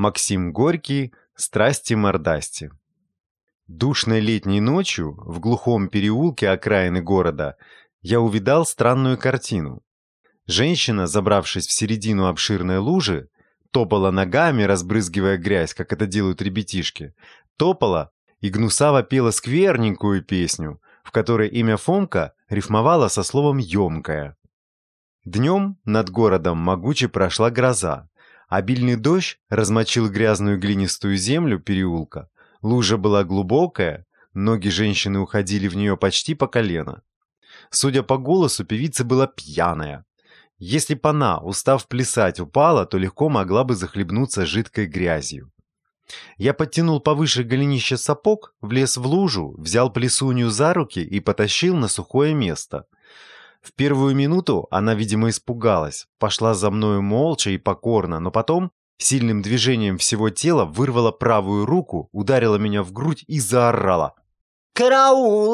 Максим Горький. Страсти-мордасти. Душной летней ночью в глухом переулке окраины города я увидал странную картину. Женщина, забравшись в середину обширной лужи, топала ногами, разбрызгивая грязь, как это делают ребятишки, топала и гнусаво пела скверненькую песню, в которой имя Фомка рифмовало со словом «емкая». Днем над городом могуче прошла гроза. Обильный дождь размочил грязную глинистую землю переулка. Лужа была глубокая, ноги женщины уходили в нее почти по колено. Судя по голосу, певица была пьяная. Если б она, устав плясать, упала, то легко могла бы захлебнуться жидкой грязью. Я подтянул повыше голенища сапог, влез в лужу, взял плесунью за руки и потащил на сухое место. В первую минуту она, видимо, испугалась, пошла за мною молча и покорно, но потом сильным движением всего тела вырвала правую руку, ударила меня в грудь и заорала: «Караул!»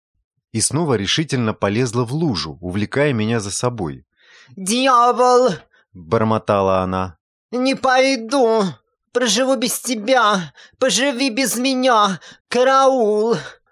И снова решительно полезла в лужу, увлекая меня за собой. «Дьявол!» — бормотала она. «Не пойду! Проживу без тебя! Поживи без меня! Караул!»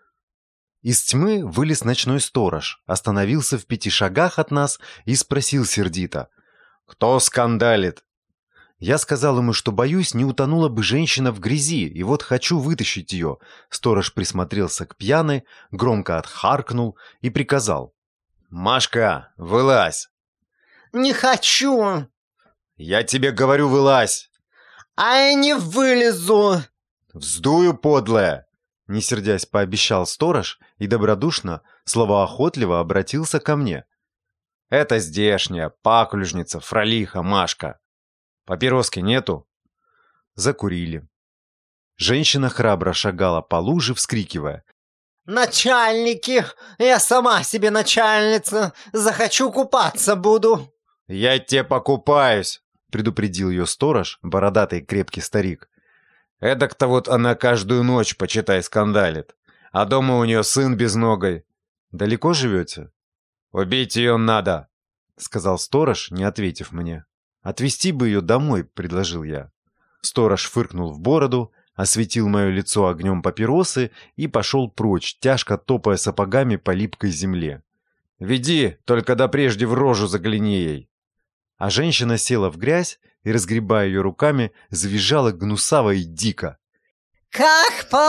Из тьмы вылез ночной сторож, остановился в 5 шагах от нас и спросил сердито: «Кто скандалит?» Я сказал ему, что боюсь, не утонула бы женщина в грязи, и вот хочу вытащить ее. Сторож присмотрелся к пьяной, громко отхаркнул и приказал: «Машка, вылазь!» «Не хочу!» «Я тебе говорю, вылазь!» «А я не вылезу!» «Вздую, подлая!» Не сердясь, пообещал сторож и добродушно, словоохотливо обратился ко мне. «Это здешняя, паклюжница, фролиха, Машка. Папироски нету?» Закурили. Женщина храбро шагала по луже, вскрикивая: «Начальники! Я сама себе начальница! Захочу, купаться буду!» «Я тебе покупаюсь!» — предупредил ее сторож, бородатый крепкий старик. «Эдак-то вот она каждую ночь, почитай, скандалит. А дома у нее сын безногой. Далеко живете?» «Убить ее надо!» — сказал сторож, не ответив мне. «Отвезти бы ее домой», — предложил я. Сторож фыркнул в бороду, осветил мое лицо огнем папиросы и пошел прочь, тяжко топая сапогами по липкой земле. «Веди, только да прежде в рожу загляни ей». А женщина села в грязь и, разгребая ее руками, завизжала гнусаво и дико. «Как по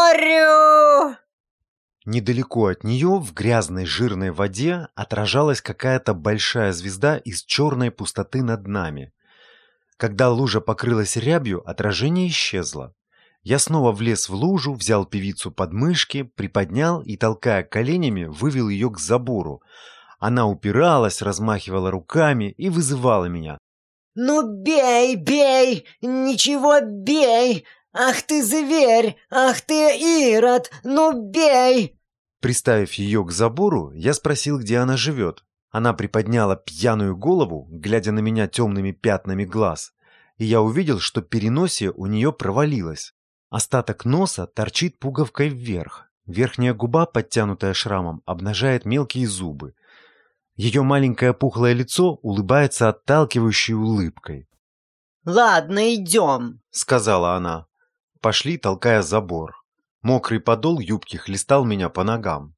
морю!» Недалеко от нее, в грязной жирной воде, отражалась какая-то большая звезда из черной пустоты над нами. Когда лужа покрылась рябью, отражение исчезло. Я снова влез в лужу, взял певицу под мышки, приподнял и, толкая коленями, вывел ее к забору. Она упиралась, размахивала руками и вызывала меня. «Ну бей, бей! Ничего, бей! Ах ты зверь! Ах ты ирод! Ну бей!» Приставив ее к забору, я спросил, где она живет. Она приподняла пьяную голову, глядя на меня темными пятнами глаз, и я увидел, что переносие у нее провалилось. Остаток носа торчит пуговкой вверх. Верхняя губа, подтянутая шрамом, обнажает мелкие зубы. Ее маленькое пухлое лицо улыбается отталкивающей улыбкой. «Ладно, идем», — сказала она. Пошли, толкая забор. Мокрый подол юбки хлестал меня по ногам.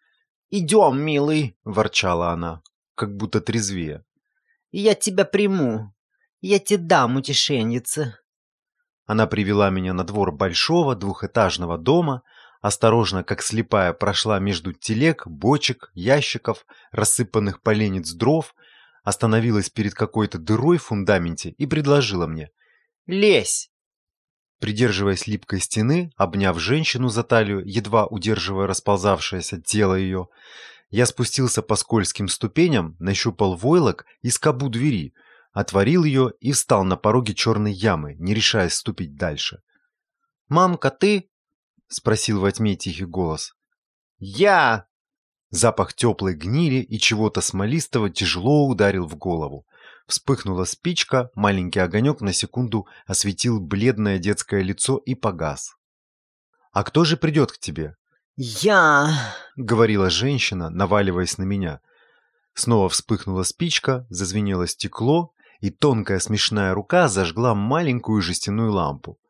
«Идем, милый», — ворчала она, как будто трезвее. «Я тебя приму. Я тебе дам утешенница». Она привела меня на двор большого двухэтажного дома, осторожно, как слепая, прошла между телег, бочек, ящиков, рассыпанных поленец дров, остановилась перед какой-то дырой в фундаменте и предложила мне: «Лезь!» Придерживаясь липкой стены, обняв женщину за талию, едва удерживая расползавшееся тело ее, я спустился по скользким ступеням, нащупал войлок и скобу двери, отворил ее и встал на пороге черной ямы, не решаясь ступить дальше. «Мамка, ты?» — спросил во тьме тихий голос. «Я!» Запах теплой гнили и чего-то смолистого тяжело ударил в голову. Вспыхнула спичка, маленький огонек на секунду осветил бледное детское лицо и погас. «А кто же придет к тебе?» «Я!» — говорила женщина, наваливаясь на меня. Снова вспыхнула спичка, зазвенело стекло, и тонкая смешная рука зажгла маленькую жестяную лампу.